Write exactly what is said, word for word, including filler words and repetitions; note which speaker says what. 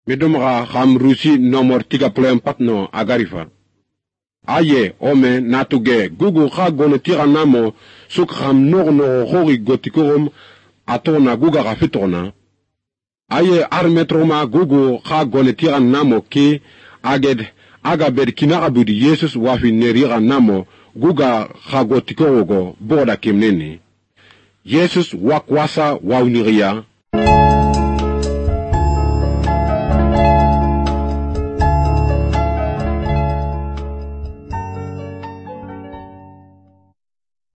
Speaker 1: Medomra ham rusi nomor tiga puluh empat no agarifa. Aye ome natuge gugu ha gone tira namo suk ham nor no hori gotikorum atona guga rafitona. Aye armetroma gugu ha gone tira namo ki aged aga berkina abudi Yesus wafi nerira namo guga ha gotikorogo boda kimneni. Yesus wakwasa wauniria